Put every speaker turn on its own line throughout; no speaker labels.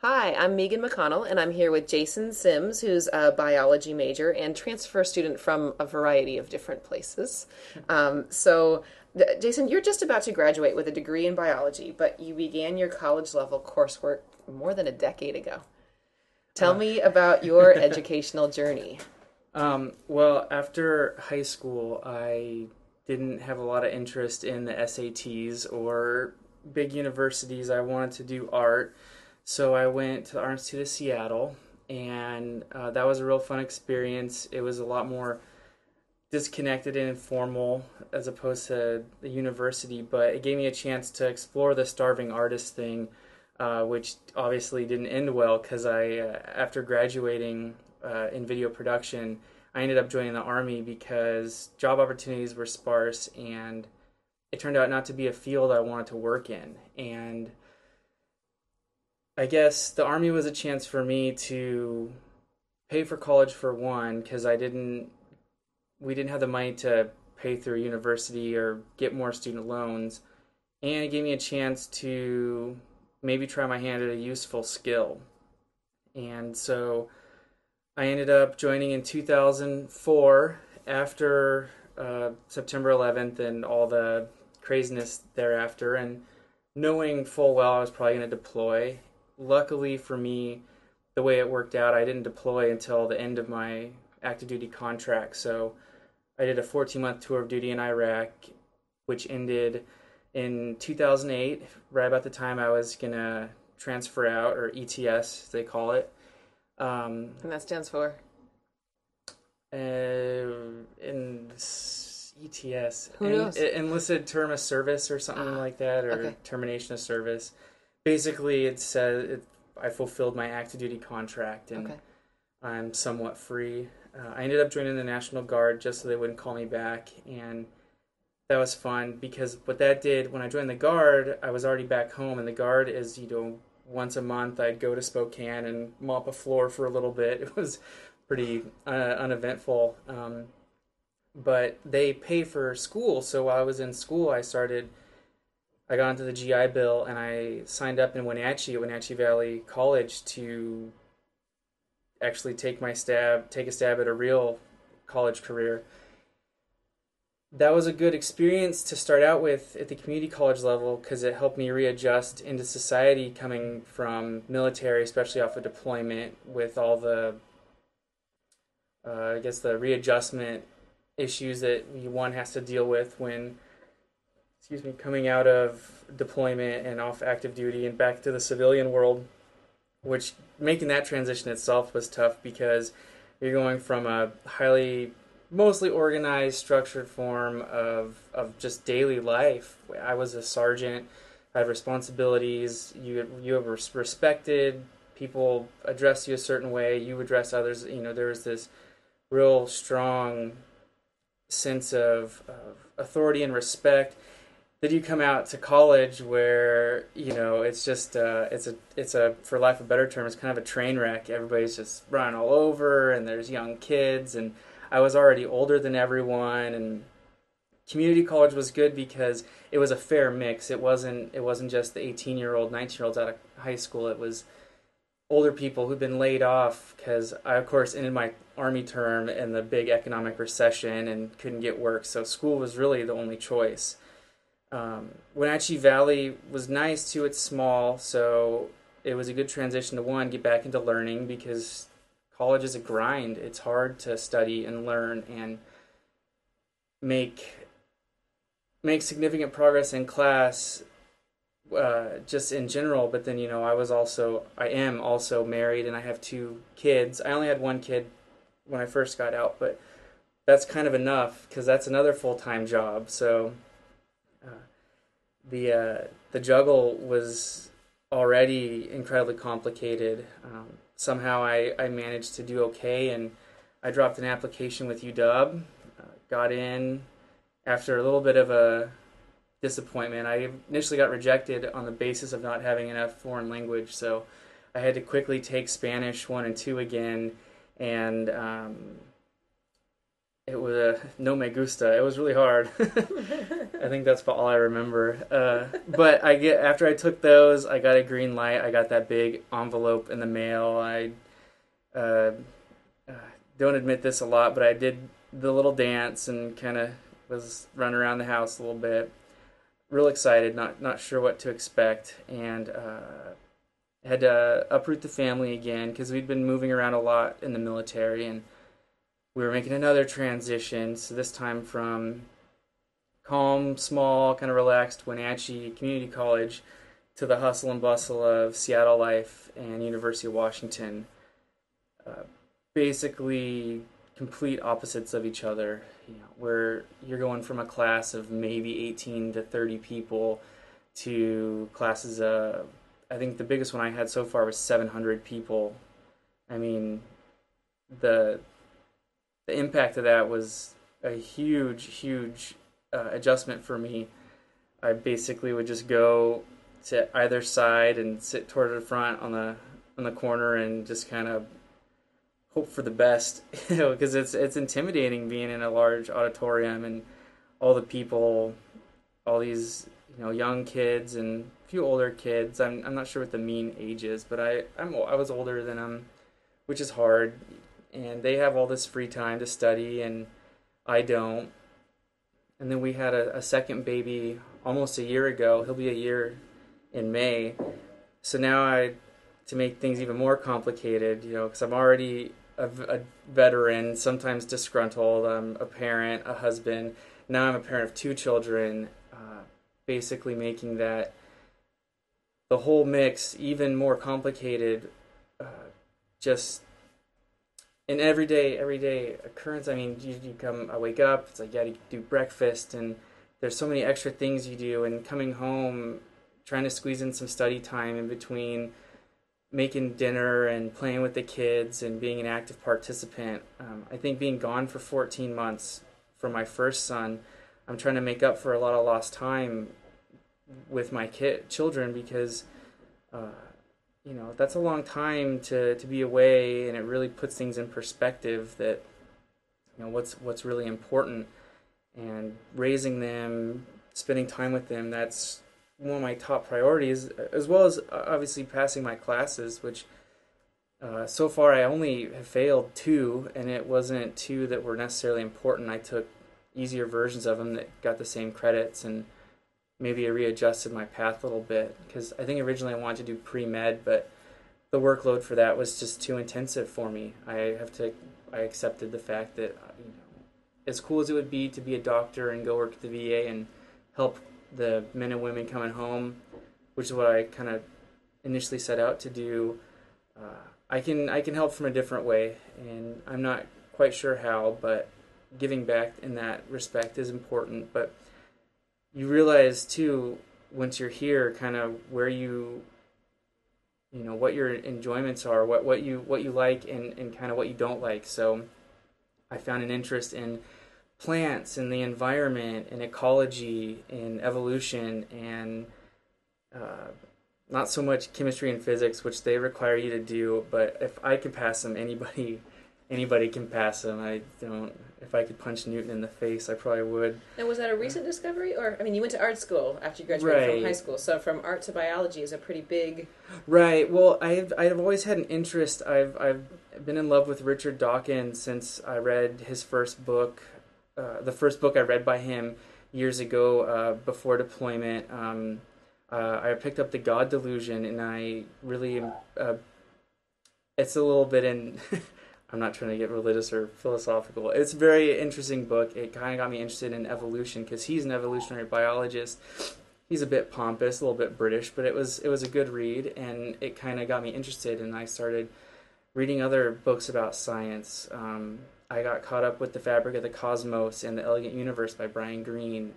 Hi, I'm Megan McConnell, and I'm here with Jason Sims, who's a biology major and transfer student from a variety of different places. Jason, you're just about to graduate with a degree in biology, but you began your college level coursework more than a decade ago. Tell
Uh,
me about your educational journey.
well, after high school, I didn't have a lot of interest in the SATs or big universities. I wanted to do art, so I went to the Art Institute of Seattle, and that was a real fun experience. It was a lot more disconnected and informal as opposed to the university, but it gave me a chance to explore the starving artist thing, which obviously didn't end well because after graduating in video production, I ended up joining the Army because job opportunities were sparse and it turned out not to be a field I wanted to work in. And I guess the Army was a chance for me to pay for college for one because we didn't have the money to pay through university or get more student loans, and it gave me a chance to maybe try my hand at a useful skill. And so I ended up joining in 2004 after September 11th and all the craziness thereafter, and knowing full well I was probably going to deploy. Luckily for me, the way it worked out, I didn't deploy until the end of my active duty contract. So I did a 14-month tour of duty in Iraq, which ended in 2008, right about the time I was going to transfer out, or ETS, they call it. Um,
And that stands for
in ETS,
who knows?
enlisted term of service or something
Ah,
like that, or
okay,
termination of service. Basically, it says I fulfilled my active duty contract and
okay.
I'm somewhat free. I ended up joining the National Guard just so they wouldn't call me back, and that was fun because what that did when I joined the Guard, I was already back home, and the Guard is, once a month I'd go to Spokane and mop a floor for a little bit. It was pretty uneventful, but they pay for school. So while I was in school, I got into the GI Bill and I signed up in Wenatchee at Wenatchee Valley College to actually take a stab at a real college career. That was a good experience to start out with at the community college level because it helped me readjust into society coming from military, especially off of deployment, with all the, I guess, the readjustment issues that one has to deal with when, coming out of deployment and off active duty and back to the civilian world, which making that transition itself was tough because you're going from a mostly organized, structured form of just daily life. I was a sergeant, I had responsibilities. You were respected. People addressed you a certain way. You address others. There was this real strong sense of authority and respect. Then you come out to college where it's just it's a for lack of a better term, it's kind of a train wreck. Everybody's just running all over, and there's young kids, and I was already older than everyone. And community college was good because it was a fair mix. It wasn't just the 18-year-old, 19-year-olds out of high school. It was older people who'd been laid off because I, of course, ended my army term in the big economic recession and couldn't get work. So school was really the only choice. Wenatchee Valley was nice too. It's small, so it was a good transition to one, get back into learning because college is a grind. It's hard to study and learn and make make significant progress in class, just in general. But then I am also married and I have two kids. I only had one kid when I first got out, but that's kind of enough because that's another full time job. So uh, the juggle was already incredibly complicated. Somehow I managed to do okay, and I dropped an application with UW, got in after a little bit of a disappointment. I initially got rejected on the basis of not having enough foreign language, so I had to quickly take Spanish 1 and 2 again, and it was no me gusta. It was really hard. I think that's about all I remember. But after I took those, I got a green light. I got that big envelope in the mail. I uh, uh, don't admit this a lot, but I did the little dance and kind of was running around the house a little bit. Real excited, not sure what to expect, and had to uproot the family again because we'd been moving around a lot in the military, and we were making another transition. So this time from calm, small, kind of relaxed Wenatchee Community College to the hustle and bustle of Seattle life and University of Washington. Basically, complete opposites of each other. Where you're going from a class of maybe 18 to 30 people to classes of, I think the biggest one I had so far was 700 people. I mean, the impact of that was a huge adjustment for me. I basically would just go to either side and sit toward the front on the corner and just kind of hope for the best, because it's intimidating being in a large auditorium and all the people, all these young kids and a few older kids. I'm not sure what the mean age is, but I was older than them, which is hard. And they have all this free time to study, and I don't. And then we had a second baby almost a year ago. He'll be a year in May. So now to make things even more complicated, because I'm already a veteran, sometimes disgruntled. I'm a parent, a husband. Now I'm a parent of two children, basically making that the whole mix even more complicated. Just an everyday occurrence. I mean, I wake up, it's like you gotta do breakfast, and there's so many extra things you do, and coming home, trying to squeeze in some study time in between, making dinner and playing with the kids and being an active participant. I think being gone for 14 months from my first son, I'm trying to make up for a lot of lost time with my children, because that's a long time to be away, and it really puts things in perspective that what's really important. And raising them, spending time with them, that's one of my top priorities, as well as obviously passing my classes, which so far I only have failed 2, and it wasn't 2 that were necessarily important. I took easier versions of them that got the same credits, and maybe I readjusted my path a little bit, because I think originally I wanted to do pre-med, but the workload for that was just too intensive for me. I accepted the fact that as cool as it would be to be a doctor and go work at the VA and help the men and women coming home, which is what I kind of initially set out to do, I can help from a different way, and I'm not quite sure how, but giving back in that respect is important. But you realize too, once you're here, kind of where what your enjoyments are, what you like, and kind of what you don't like. So I found an interest in plants and the environment and ecology and evolution, and not so much chemistry and physics, which they require you to do. But if I can pass them, anybody can pass them. I don't. If I could punch Newton in the face, I probably would.
Now, was that a recent discovery, or you went to art school after you graduated
Right.
from high school? So from art to biology is a pretty big.
Right. Well, I've always had an interest. I've been in love with Richard Dawkins since I read his first book. The first book I read by him years ago, before deployment. I picked up The God Delusion, and I really it's a little bit in. I'm not trying to get religious or philosophical. It's a very interesting book. It kind of got me interested in evolution, because he's an evolutionary biologist. He's a bit pompous, a little bit British, but it was a good read, and it kind of got me interested, and I started reading other books about science. I got caught up with The Fabric of the Cosmos and The Elegant Universe by Brian Greene.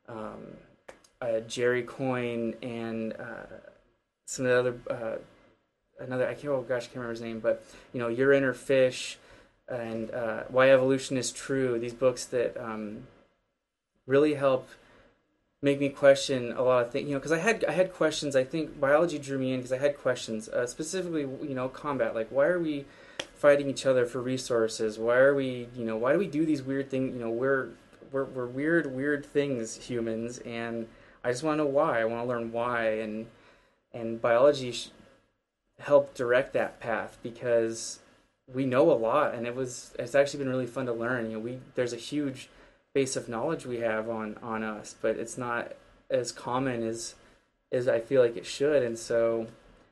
Jerry Coyne, and some of the other I can't remember his name, but Your Inner Fish, and Why Evolution is True. These books that really help make me question a lot of things. Because I had questions. I think biology drew me in because I had questions, specifically combat. Like, why are we fighting each other for resources? Why are we, why do we do these weird things? We're weird things, humans, and I just want to know why. I want to learn why, and biology helped direct that path because we know a lot, and it's actually been really fun to learn. There's a huge base of knowledge we have on us, but it's not as common as I feel like it should, and so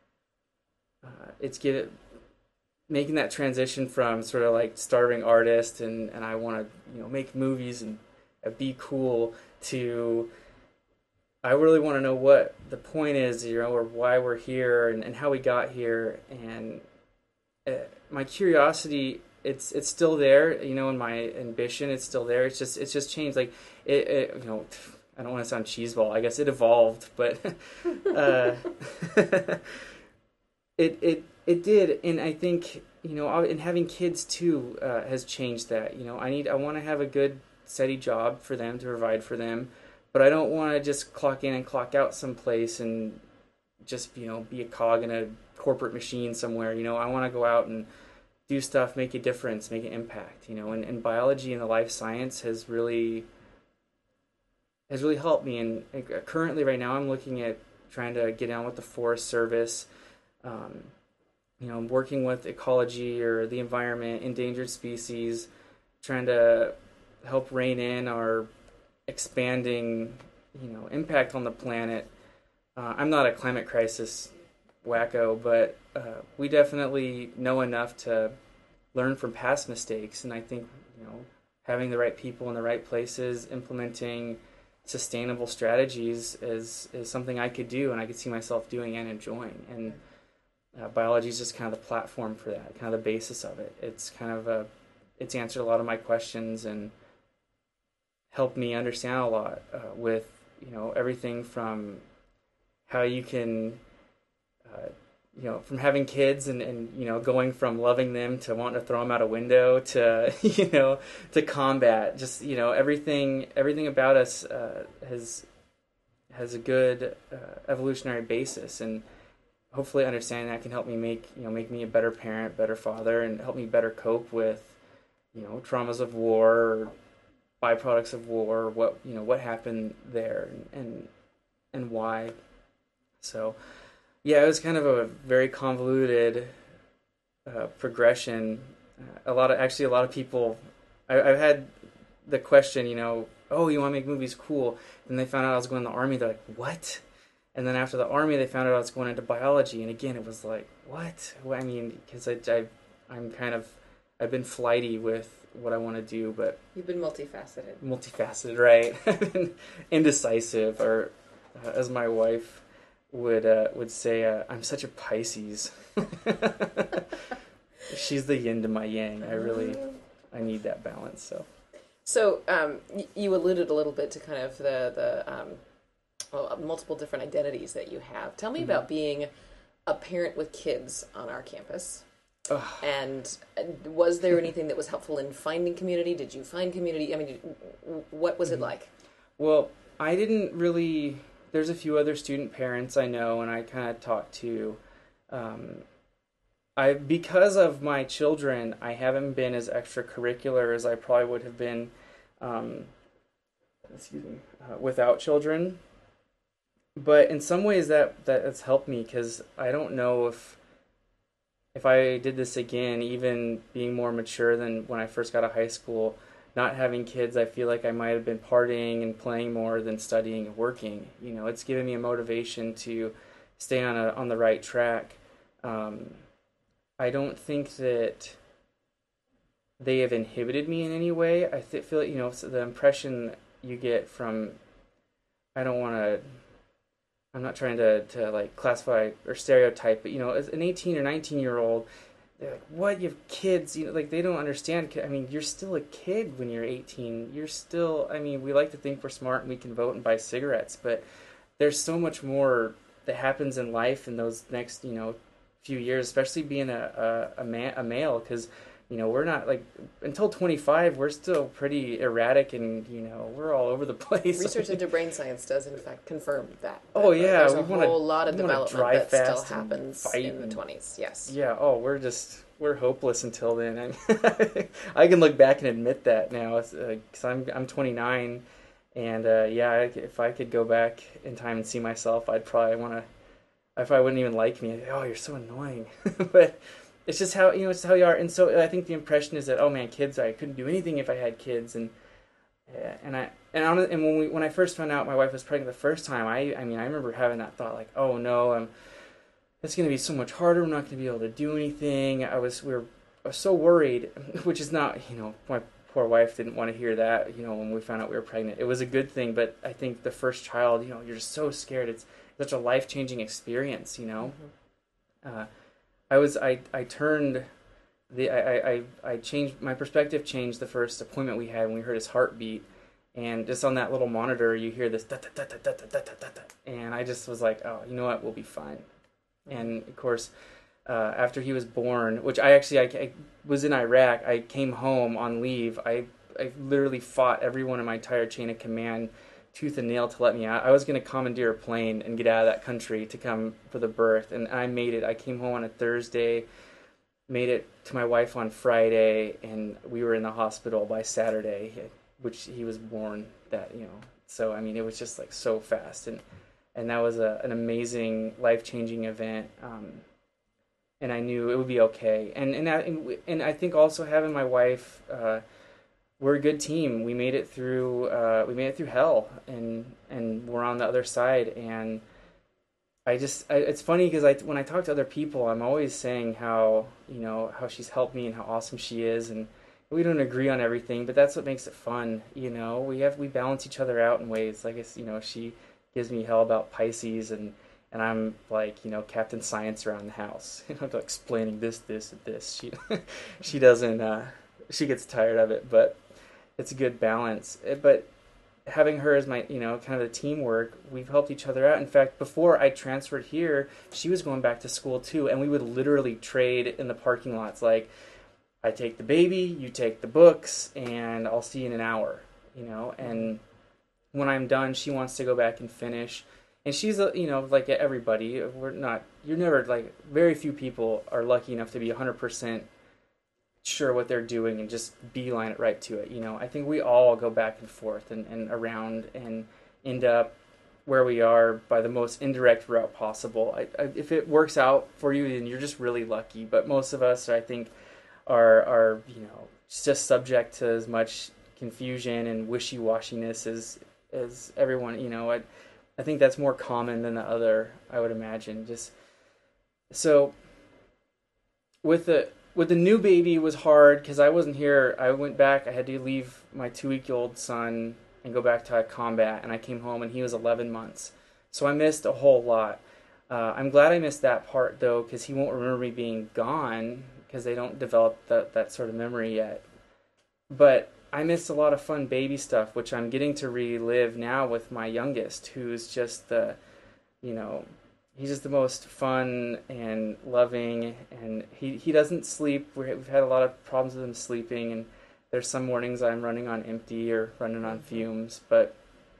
it's making that transition from sort of like starving artist and I want to make movies and be cool to I really want to know what the point is, or why we're here and how we got here. And my curiosity, it's still there, and my ambition, it's still there. It's just changed. Like I don't want to sound cheeseball. I guess it evolved, but it did. And I think, and having kids too has changed that. I want to have a good, steady job for them to provide for them. But I don't want to just clock in and clock out someplace and just, be a cog in a corporate machine somewhere. I want to go out and do stuff, make a difference, make an impact, and biology and the life science has really helped me. And currently right now I'm looking at trying to get down with the Forest Service, working with ecology or the environment, endangered species, trying to help rein in our expanding, impact on the planet. I'm not a climate crisis wacko, but we definitely know enough to learn from past mistakes. And I think, having the right people in the right places, implementing sustainable strategies is something I could do and I could see myself doing and enjoying. And biology is just kind of the platform for that, kind of the basis of it. It's kind of it's answered a lot of my questions and helped me understand a lot with everything from how you can from having kids and going from loving them to wanting to throw them out a window to to combat, just everything about us has a good evolutionary basis, and hopefully understanding that can help me make me a better parent, better father, and help me better cope with traumas of war or byproducts of war, what happened there and why. So yeah, it was kind of a very convoluted progression. A lot of people, I've had the question, oh, you want to make movies? Cool. And they found out I was going to the Army. They're like, what? And then after the Army, they found out I was going into biology. And again, it was like, what? Well, I mean, because I've been flighty with what I want to do, but
you've been multifaceted.
Multifaceted, right? I've been indecisive, or as my wife would say, I'm such a Pisces. She's the yin to my yang. I need that balance.
So you alluded a little bit to kind of the multiple different identities that you have. Tell me about being a parent with kids on our campus. And was there anything that was helpful in finding community? Did you find community? I mean, what was it like?
Well, I didn't really. There's a few other student parents I know, and I kind of talked to. Because of my children, I haven't been as extracurricular as I probably would have been. Without children. But in some ways, that's helped me, because I don't know if I did this again, even being more mature than when I first got to high school, not having kids, I feel like I might have been partying and playing more than studying and working. It's given me a motivation to stay on the right track. I don't think that they have inhibited me in any way. I feel like, the impression you get from, I'm not trying to like classify or stereotype, but as an 18 or 19-year-old, they're like, what, you have kids? Like, they don't understand. I mean, you're still a kid when you're 18. You're still, we like to think we're smart and we can vote and buy cigarettes, but there's so much more that happens in life in those next, few years, especially being a male, because we're not like until 25, we're still pretty erratic and, we're all over the place.
Research into brain science does, in fact, confirm that.
Oh, yeah.
There's a whole lot of development that still happens in the 20s. Yes.
Yeah. Oh, we're hopeless until then. I can look back and admit that now because I'm 29. And, if I could go back in time and see myself, I'd probably want to, if I wouldn't even like me, oh, you're so annoying. But it's just how, it's how you are. And so I think the impression is that, oh man, kids, I couldn't do anything if I had kids. And when I first found out my wife was pregnant the first time, I remember having that thought like, oh no, it's going to be so much harder. I'm not going to be able to do anything. I was so worried, which is not, my poor wife didn't want to hear that, when we found out we were pregnant. It was a good thing, but I think the first child, you're just so scared. It's such a life-changing experience, Mm-hmm. I changed, my perspective changed the first appointment we had when we heard his heartbeat, and just on that little monitor, you hear this, da, da, da, da, da, da, da, da, da, and I just was like, oh, you know what, we'll be fine. Mm-hmm. And of course, after he was born, which I was in Iraq, I came home on leave. I literally fought everyone in my entire chain of command tooth and nail to let me out. I was going to commandeer a plane and get out of that country to come for the birth, and I made it. I came home on a Thursday, made it to my wife on Friday, and we were in the hospital by Saturday, which he was born that, So, it was just like so fast, and that was an amazing, life-changing event. And I knew it would be okay. And I think also having my wife, we're a good team. We made it through hell, and we're on the other side. And it's funny because when I talk to other people, I'm always saying how she's helped me and how awesome she is, and we don't agree on everything, but that's what makes it fun. We balance each other out in ways. Like she gives me hell about Pisces, and I'm like, Captain Science around the house, explaining this, and this. She doesn't, she gets tired of it, but it's a good balance. But having her as my, kind of the teamwork, we've helped each other out. In fact, before I transferred here, she was going back to school too, and we would literally trade in the parking lots. Like, I take the baby, you take the books, and I'll see you in an hour, and when I'm done, she wants to go back and finish. And she's, like everybody, you're never, like, very few people are lucky enough to be 100% sure what they're doing and just beeline it right to it, I think we all go back and forth and around and end up where we are by the most indirect route possible. If it works out for you, then you're just really lucky. But most of us, I think, are just subject to as much confusion and wishy-washiness as everyone, I think that's more common than the other, I would imagine. Just so with the new baby, it was hard because I wasn't here. I went back. I had to leave my 2-week-old son and go back to combat, and I came home and he was 11 months. So I missed a whole lot. I'm glad I missed that part though, because he won't remember me being gone because they don't develop that sort of memory yet. But I missed a lot of fun baby stuff, which I'm getting to relive now with my youngest, who's just he's just the most fun and loving, and he doesn't sleep. We've had a lot of problems with him sleeping, and there's some mornings I'm running on empty or running on fumes, but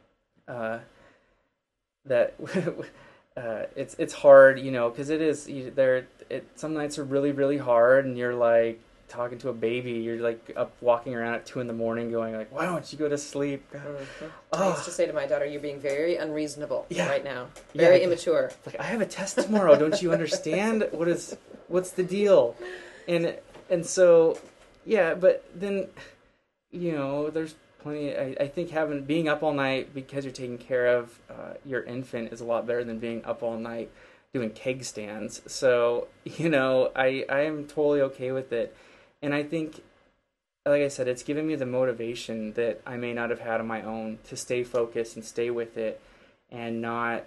it's hard, because it is some nights are really, really hard, and you're like talking to a baby, you're like up walking around at 2 a.m. going like, why don't you go to sleep?
Mm-hmm. I used to say to my daughter, you're being very unreasonable right now, very immature.
Like, I have a test tomorrow, don't you understand? What's the deal? And so but then there's plenty. I think being up all night because you're taking care of your infant is a lot better than being up all night doing keg stands. So I am totally okay with it. And I think, like I said, it's given me the motivation that I may not have had on my own to stay focused and stay with it, and not,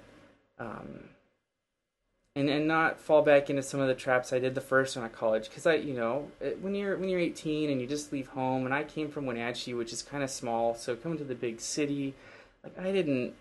and not fall back into some of the traps I did the first one at college. Because when you're 18 and you just leave home, and I came from Wenatchee, which is kind of small, so coming to the big city, like I did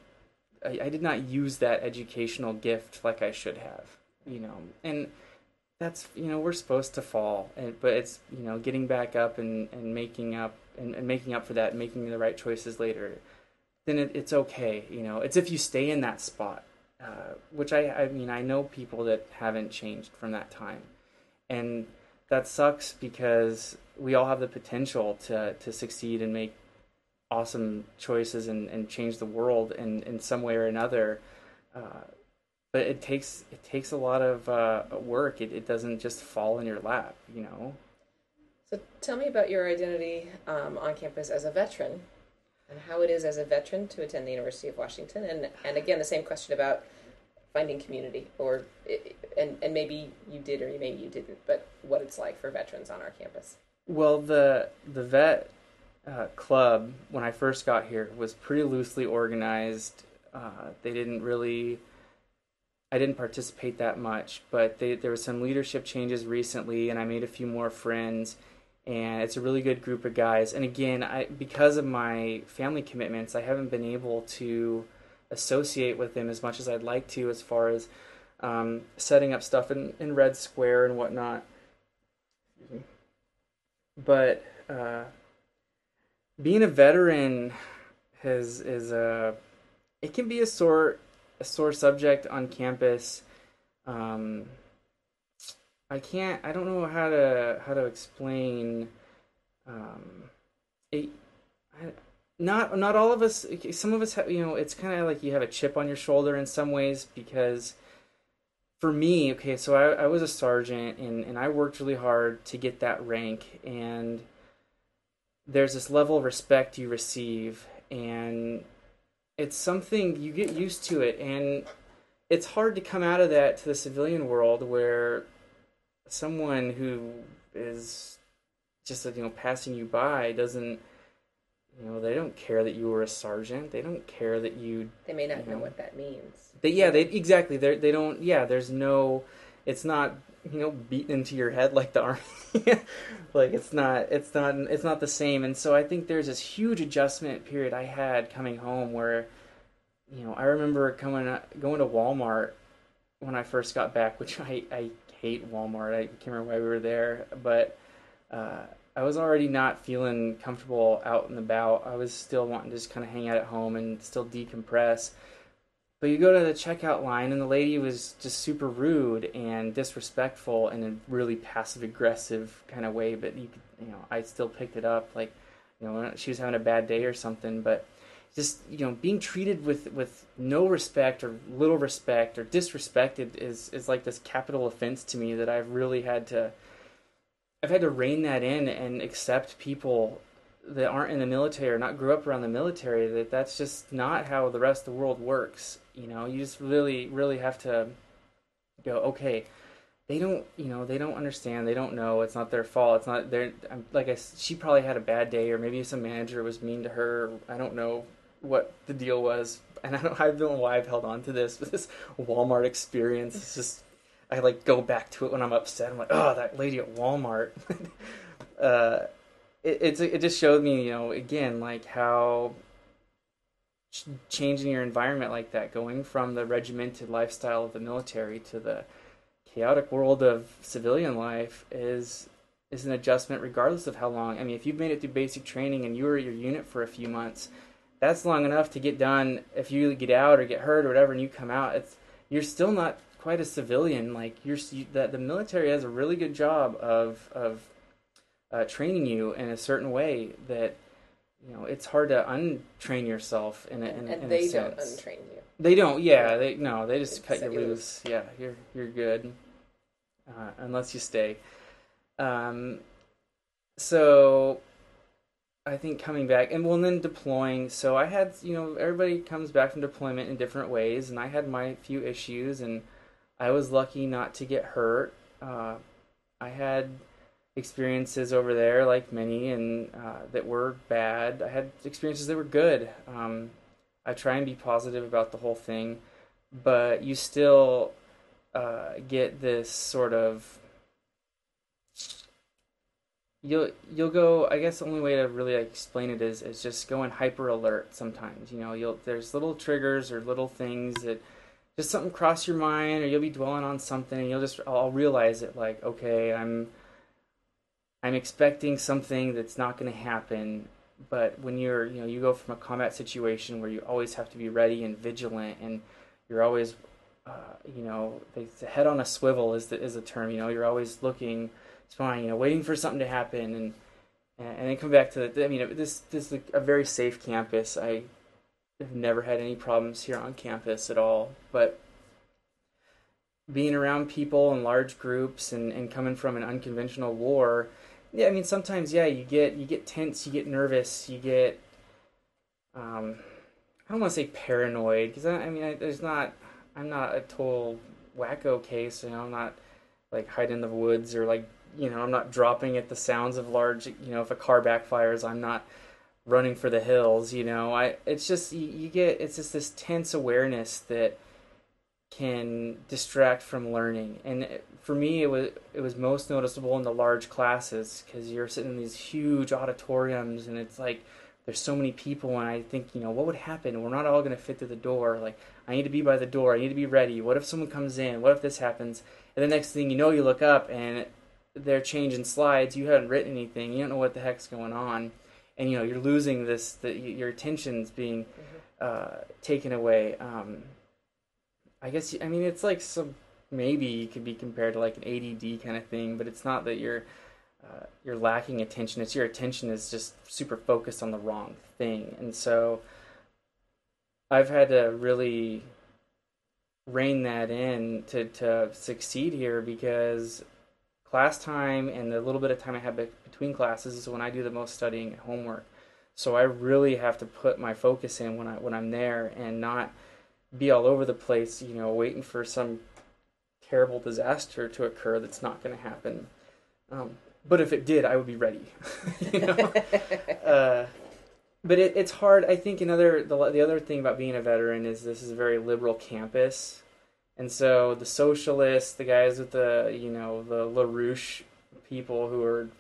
not use that educational gift like I should have, and that's, we're supposed to fall, but it's, getting back up and making up and making up for that, and making the right choices later. Then it's okay. It's if you stay in that spot, which I mean, I know people that haven't changed from that time, and that sucks because we all have the potential to succeed and make awesome choices and change the world in some way or another. But it takes a lot of work. It doesn't just fall in your lap.
So tell me about your identity on campus as a veteran, and how it is as a veteran to attend the University of Washington. And again, the same question about finding community, and maybe you did or maybe you didn't, but what it's like for veterans on our campus.
Well, the vet club, when I first got here, was pretty loosely organized. They didn't really... I didn't participate that much, but there were some leadership changes recently, and I made a few more friends, and it's a really good group of guys. And again, because of my family commitments, I haven't been able to associate with them as much as I'd like to, as far as setting up stuff in Red Square and whatnot. But being a veteran it can be a sore subject on campus. I don't know how to explain it. Not all of us. Some of us have, it's kind of like you have a chip on your shoulder in some ways, because for me, okay, so I was a sergeant, and I worked really hard to get that rank, and there's this level of respect you receive, and it's something you get used to it, and it's hard to come out of that to the civilian world, where someone who is just passing you by doesn't, they don't care that you were a sergeant. They don't care that you...
They may not know what that means.
Exactly. They don't... Yeah, there's no... It's not, beaten into your head like the Army. Like, it's not the same. And so I think there's this huge adjustment period I had coming home where, I remember going to Walmart when I first got back, which I hate Walmart. I can't remember why we were there, but I was already not feeling comfortable out and about. I was still wanting to just kind of hang out at home and still decompress. But you go to the checkout line, and the lady was just super rude and disrespectful in a really passive-aggressive kind of way. But I still picked it up, like, she was having a bad day or something. But just being treated with no respect or little respect or disrespected is like this capital offense to me that I've had to rein that in and accept people that aren't in the military or not grew up around the military, that's just not how the rest of the world works. You just really have to go, okay, they don't understand, they don't know, it's not their fault, it's not their, she probably had a bad day, or maybe some manager was mean to her. I don't know what the deal was, and I don't know why I've held on to this Walmart experience. It's just, I go back to it when I'm upset. I'm like, oh, that lady at Walmart. It just showed me, again, like how changing your environment like that, going from the regimented lifestyle of the military to the chaotic world of civilian life is an adjustment regardless of how long. I mean, if you've made it through basic training and you were at your unit for a few months, that's long enough to get done. If you get out or get hurt or whatever and you come out, you're still not quite a civilian. Like, the military has a really good job of training you in a certain way that it's hard to untrain yourself in a sense.
And they don't untrain you.
They don't. Yeah. They just cut you loose. Yeah. You're good unless you stay. So I think coming back and then deploying. So I had everybody comes back from deployment in different ways, and I had my few issues, and I was lucky not to get hurt. I had experiences over there, like many, and that were bad. I had experiences that were good. I try and be positive about the whole thing, but you still get this sort of... You'll go... I guess the only way to really explain it is just go in hyper alert sometimes. There's little triggers or little things that just something cross your mind, or you'll be dwelling on something, and I'll realize it, like, okay, I'm expecting something that's not going to happen. But when you go from a combat situation where you always have to be ready and vigilant, and you're always, the head on a swivel is the term. You're always looking, spying, waiting for something to happen, and then come back to this is a very safe campus. I have never had any problems here on campus at all. But being around people in large groups and coming from an unconventional war, yeah, I mean, sometimes, yeah, you get tense, you get nervous, you get, I don't want to say paranoid, because I'm not a total wacko case, I'm not, like, hiding in the woods, or, like, I'm not dropping at the sounds of large, if a car backfires, I'm not running for the hills, it's just, it's just this tense awareness that can distract from learning. And for me, it was most noticeable in the large classes, because you're sitting in these huge auditoriums, and it's like there's so many people, and I think, what would happen? We're not all going to fit through the door. Like, I need to be by the door. I need to be ready. What if someone comes in? What if this happens? And the next thing you look up, and they're changing slides. You haven't written anything. You don't know what the heck's going on, and you're losing your attention's being taken away. I guess, it's like maybe it could be compared to like an ADD kind of thing, but it's not that you're lacking attention. It's your attention is just super focused on the wrong thing. And so I've had to really rein that in to succeed here, because class time and the little bit of time I have between classes is when I do the most studying and homework. So I really have to put my focus in when I'm there, and not be all over the place, waiting for some terrible disaster to occur that's not going to happen. But if it did, I would be ready. But it's hard. I think the other thing about being a veteran is this is a very liberal campus, and so the socialists, the guys with the the LaRouche people who are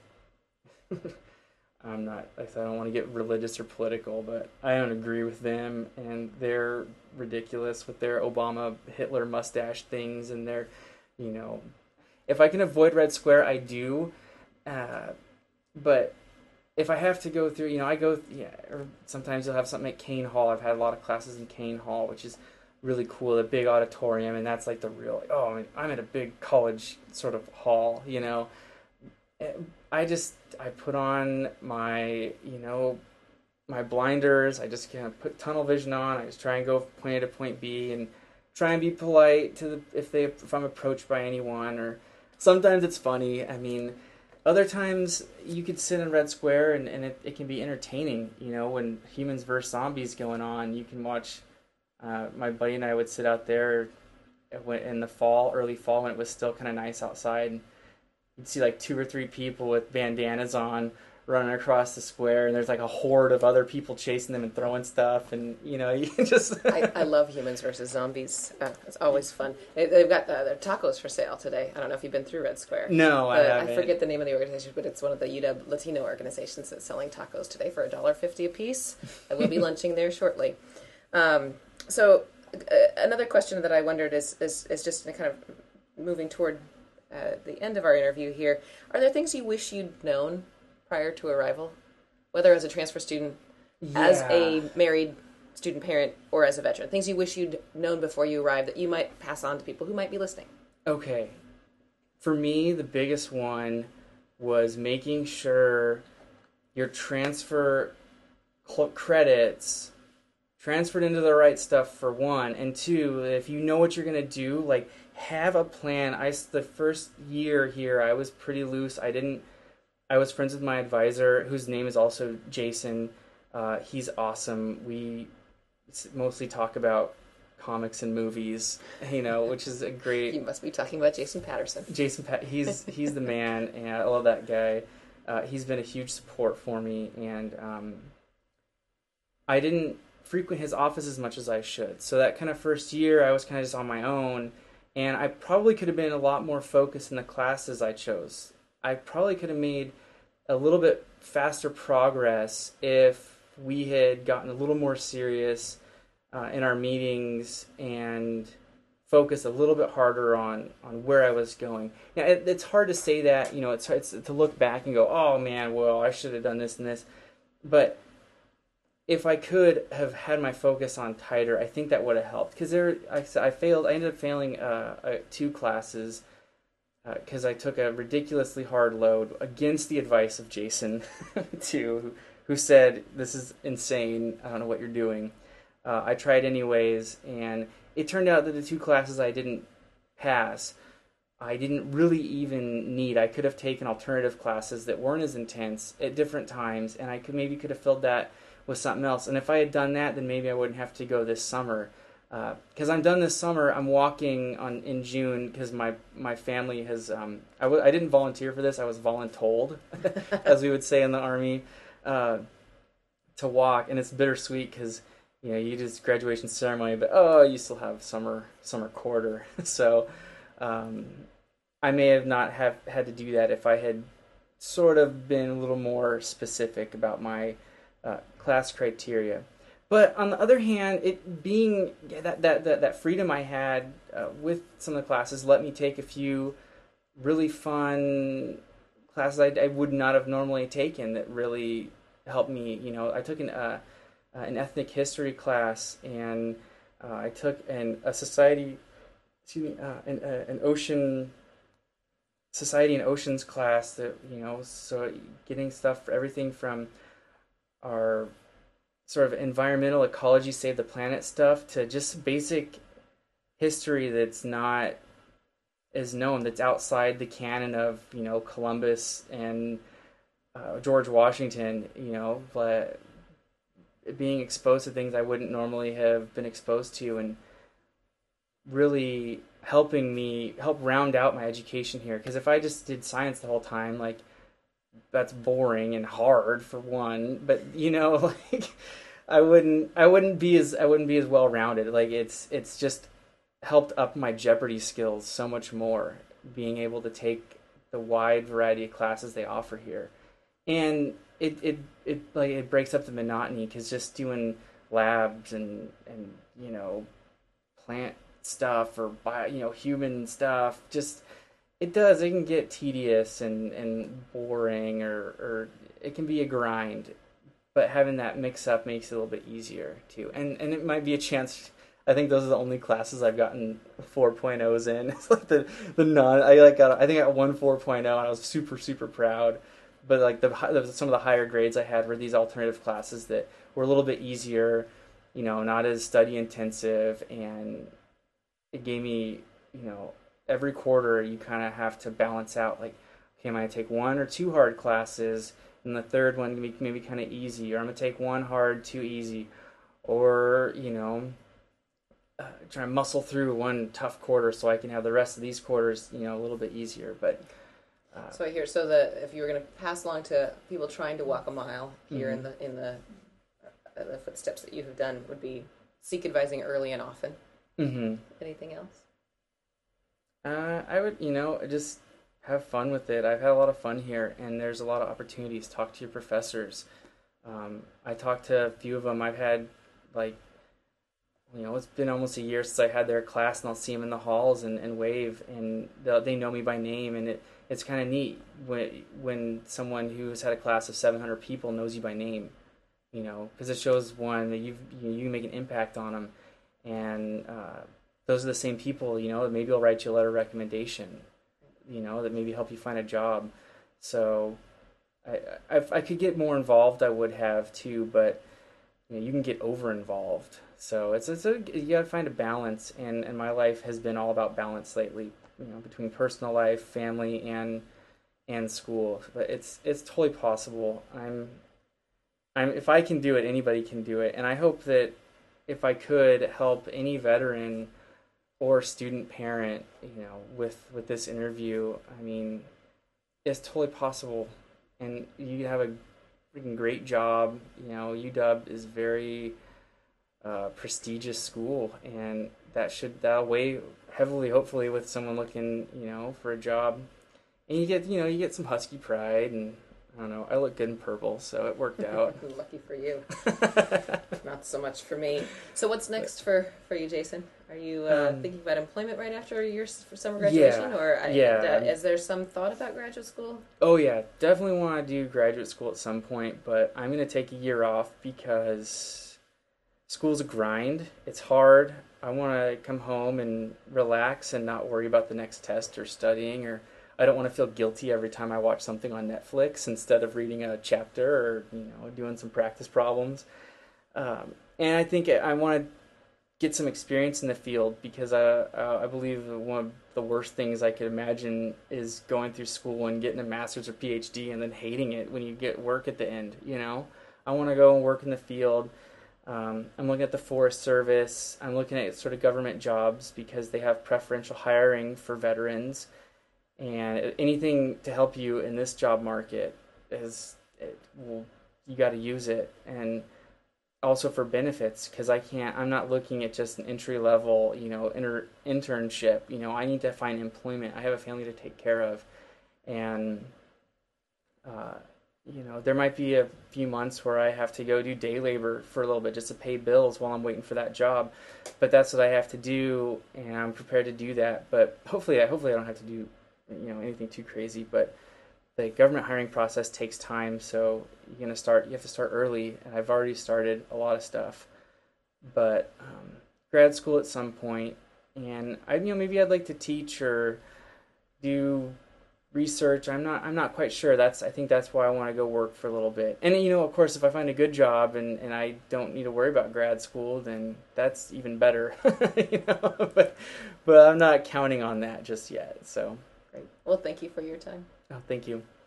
I don't want to get religious or political, but I don't agree with them, and they're ridiculous with their Obama Hitler mustache things, and their, if I can avoid Red Square, I do, but if I have to go through, or sometimes you'll have something at Kane Hall. I've had a lot of classes in Kane Hall, which is really cool, a big auditorium, and that's like the real, I'm at a big college sort of hall, I put on my, my blinders. I just kind of put tunnel vision on. I just try and go from point A to point B, and try and be polite if I'm approached by anyone. Or sometimes it's funny. Other times you could sit in Red Square and it can be entertaining. When Humans vs. Zombies going on, you can watch. My buddy and I would sit out there in the early fall, when it was still kind of nice outside, and you'd see like 2 or 3 people with bandanas on running across the square, and there's like a horde of other people chasing them and throwing stuff, and you can just...
I love Humans versus Zombies. It's always fun. They've got their tacos for sale today. I don't know if you've been through Red Square.
No, I haven't.
I forget the name of the organization, but it's one of the UW Latino organizations that's selling tacos today for $1.50 a piece. I will be lunching there shortly. So another question that I wondered is just kind of moving toward the end of our interview here. Are there things you wish you'd known prior to arrival, whether as a transfer student, as a married student parent, or as a veteran? Things you wish you'd known before you arrived that you might pass on to people who might be listening?
Okay. For me, the biggest one was making sure your transfer credits transferred into the right stuff, for one, and two, if you know what you're going to do, like, have a plan. The first year here, I was pretty loose. I was friends with my advisor, whose name is also Jason. He's awesome. We mostly talk about comics and movies, which is a great...
You must be talking about Jason Patterson.
He's the man, and I love that guy. He's been a huge support for me, and I didn't frequent his office as much as I should. So that kind of first year, I was kind of just on my own, and I probably could have been a lot more focused in the classes I chose. I probably could have made a little bit faster progress if we had gotten a little more serious in our meetings and focus a little bit harder on where I was going. Now, it's hard to say that, it's to look back and go, oh man, well, I should have done this and this. But if I could have had my focus on tighter, I think that would have helped. Because I failed. I ended up failing 2 classes because I took a ridiculously hard load against the advice of Jason, too, who said, "This is insane. I don't know what you're doing." I tried anyways, and it turned out that the 2 classes I didn't pass, I didn't really even need. I could have taken alternative classes that weren't as intense at different times, and I could have filled that with something else. And if I had done that, then maybe I wouldn't have to go this summer. Because I'm done this summer. I'm walking in June because my family has. I didn't volunteer for this. I was voluntold, as we would say in the Army, to walk, and it's bittersweet because you just graduation ceremony, but you still have summer quarter. So I may have not had to do that if I had sort of been a little more specific about my class criteria. But on the other hand, it being that freedom I had with some of the classes let me take a few really fun classes I would not have normally taken that really helped me. I took an ethnic history class, and I took an ocean society and oceans class that so getting stuff for everything from our sort of environmental ecology, save the planet stuff, to just basic history that's not as known, that's outside the canon of Columbus and George Washington. But being exposed to things I wouldn't normally have been exposed to, and really help round out my education here. Because if I just did science the whole time, like, that's boring and hard for one, but like I wouldn't be as well rounded. Like it's just helped up my Jeopardy skills so much more, being able to take the wide variety of classes they offer here. And it breaks up the monotony, because just doing labs and plant stuff or human stuff, just it can get tedious and boring, or it can be a grind. But having that mix up makes it a little bit easier too. And it might be a chance. I think those are the only classes I've gotten 4.0s in. It's like the non. I think I got one 4.0, and I was super, super proud. But like some of the higher grades I had were these alternative classes that were a little bit easier, not as study intensive, and it gave me, every quarter you kind of have to balance out, like, okay, am I going to take 1 or 2 hard classes, and the third one can be maybe kind of easy, or I'm going to take 1 hard, 2 easy, or try to muscle through 1 tough quarter so I can have the rest of these quarters, a little bit easier. But
so I hear, so that if you were going to pass along to people trying to walk a mile here
mm-hmm.
in the footsteps that you have done, would be seek advising early and often.
Mm-hmm.
Anything else?
I would, just have fun with it. I've had a lot of fun here, and there's a lot of opportunities. Talk to your professors. I talked to a few of them. I've had, it's been almost a year since I had their class, and I'll see them in the halls and wave, and they know me by name, and it's kind of neat when someone who's had a class of 700 people knows you by name, because it shows, one, that you make an impact on them, and those are the same people, that maybe will write you a letter of recommendation, that maybe help you find a job. So if I could get more involved, I would have too, but you can get over involved. So you gotta find a balance, and my life has been all about balance lately, between personal life, family, and school. But it's totally possible. If I can do it, anybody can do it, and I hope that if I could help any veteran or student parent, with this interview, it's totally possible, and you have a freaking great job. UW is very prestigious school, and that'll weigh heavily, hopefully, with someone looking, for a job. And you get some Husky pride, and I don't know. I look good in purple, so it worked out.
Lucky for you. Not so much for me. So what's next for you, Jason? Are you thinking about employment right after your summer graduation? Is there some thought about graduate school?
Oh, yeah. Definitely want to do graduate school at some point, but I'm going to take a year off because school's a grind. It's hard. I want to come home and relax and not worry about the next test or studying, or I don't want to feel guilty every time I watch something on Netflix instead of reading a chapter or doing some practice problems. And I think I want to get some experience in the field because I believe one of the worst things I could imagine is going through school and getting a master's or PhD and then hating it when you get work at the end. I want to go and work in the field. I'm looking at the Forest Service. I'm looking at sort of government jobs because they have preferential hiring for veterans. And anything to help you in this job market you got to use it. And also for benefits, because I'm not looking at just an entry level, internship. I need to find employment. I have a family to take care of. And, there might be a few months where I have to go do day labor for a little bit just to pay bills while I'm waiting for that job. But that's what I have to do, and I'm prepared to do that. But hopefully I don't have to do, anything too crazy. But the government hiring process takes time, so you have to start early, and I've already started a lot of stuff. But grad school at some point, and maybe I'd like to teach or do research. I'm not quite sure. I think that's why I want to go work for a little bit. And of course, if I find a good job and I don't need to worry about grad school, then that's even better. But I'm not counting on that just yet. So
great. Well, thank you for your time.
Oh, thank you.